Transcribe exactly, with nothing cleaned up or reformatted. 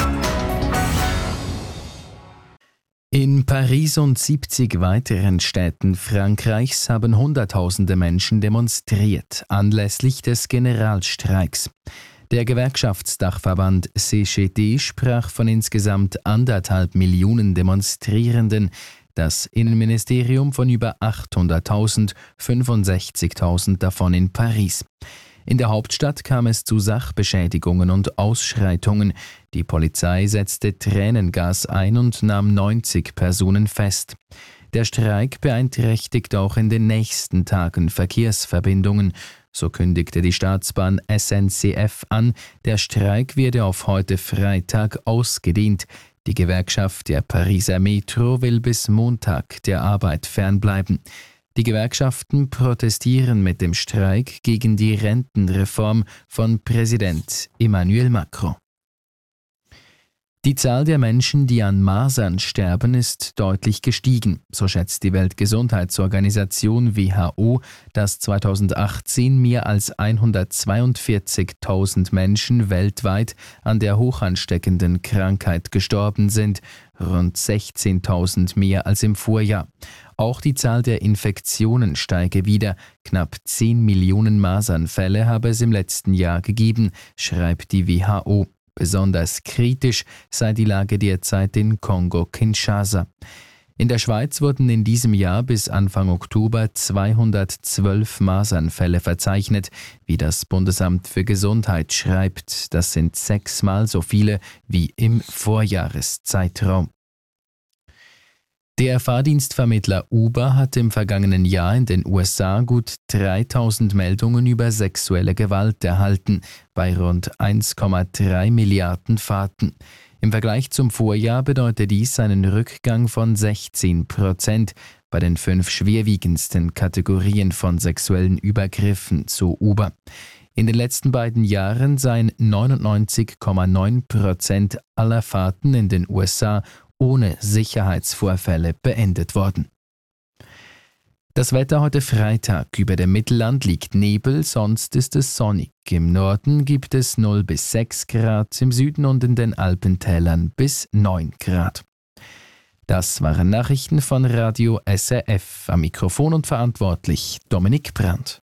In Paris und siebzig weiteren Städten Frankreichs haben Hunderttausende Menschen demonstriert, anlässlich des Generalstreiks. Der Gewerkschaftsdachverband C G T sprach von insgesamt anderthalb Millionen Demonstrierenden, das Innenministerium von über achthunderttausend, fünfundsechzigtausend davon in Paris. In der Hauptstadt kam es zu Sachbeschädigungen und Ausschreitungen. Die Polizei setzte Tränengas ein und nahm neunzig Personen fest. Der Streik beeinträchtigt auch in den nächsten Tagen Verkehrsverbindungen. So kündigte die Staatsbahn S N C F an, der Streik werde auf heute Freitag ausgedehnt. Die Gewerkschaft der Pariser Metro will bis Montag der Arbeit fernbleiben. Die Gewerkschaften protestieren mit dem Streik gegen die Rentenreform von Präsident Emmanuel Macron. Die Zahl der Menschen, die an Masern sterben, ist deutlich gestiegen. So schätzt die Weltgesundheitsorganisation W H O, dass zweitausendachtzehn mehr als hundertzweiundvierzigtausend Menschen weltweit an der hochansteckenden Krankheit gestorben sind, rund sechzehntausend mehr als im Vorjahr. Auch die Zahl der Infektionen steige wieder. Knapp zehn Millionen Masernfälle habe es im letzten Jahr gegeben, schreibt die W H O. Besonders kritisch sei die Lage derzeit in Kongo-Kinshasa. In der Schweiz wurden in diesem Jahr bis Anfang Oktober zweihundertzwölf Masernfälle verzeichnet, wie das Bundesamt für Gesundheit schreibt. Das sind sechsmal so viele wie im Vorjahreszeitraum. Der Fahrdienstvermittler Uber hat im vergangenen Jahr in den U S A gut dreitausend Meldungen über sexuelle Gewalt erhalten, bei rund eins Komma drei Milliarden Fahrten. Im Vergleich zum Vorjahr bedeutet dies einen Rückgang von sechzehn Prozent bei den fünf schwerwiegendsten Kategorien von sexuellen Übergriffen, so Uber. In den letzten beiden Jahren seien neunundneunzig Komma neun Prozent aller Fahrten in den U S A ohne Sicherheitsvorfälle beendet worden. Das Wetter heute Freitag: über dem Mittelland liegt Nebel, sonst ist es sonnig. Im Norden gibt es null bis sechs Grad, im Süden und in den Alpentälern bis neun Grad. Das waren Nachrichten von Radio S R F. Am Mikrofon und verantwortlich Dominik Brandt.